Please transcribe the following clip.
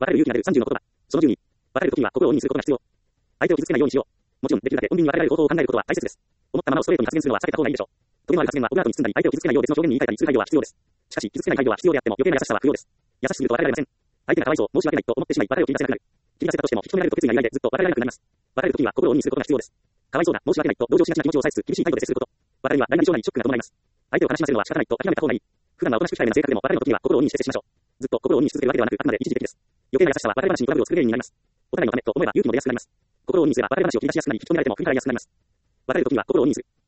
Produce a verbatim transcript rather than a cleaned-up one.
別れる勇気なるさんじゅうの言葉。そのじゅうに、別れるときには心を鬼にすることが必要。相手を傷つけないようにしよう。もちろん、できるだけ穏便に別れられる方法を考えることは大切です。思ったままをストレートに発言するのは避けた方がいいでしょう。トゲのある発言はオブラートに包んだり、相手を傷つけないよう別の表現に言い換えたりする配慮は必要です。しかし、傷つけない配慮は必要であっても余計な優しさは不要です。優しすぎると別れられません。相手がかわいそう、申し訳ないと思ってしまい、別れを切り出せなくなる。切り出せたとしても、引き止められると決意が揺らいでずっと別れられなくなります。別れるときには心を鬼にすることが必要です。かわいそうだ、申し訳ないと同情しがちな気持ちを抑えつつ厳しい態度で接すること。別れには大なり小なりショックが伴います。相手を悲しませるのは仕方ないと諦めた方がいい。普段はおとなしく控えめな性格でも別れのときには心を鬼にして接しましょう。ずっと心を鬼にし続けるわけではなく、あくまで一時的です。余計な優しさは別れ話にトラブルを作る原因になります。お互いのためと思えば勇気も出やすくなります。心を鬼にすれば別れ話を切り出しやすくなり、引き止められても振り払いやすくなります。別れるときには心を鬼にする。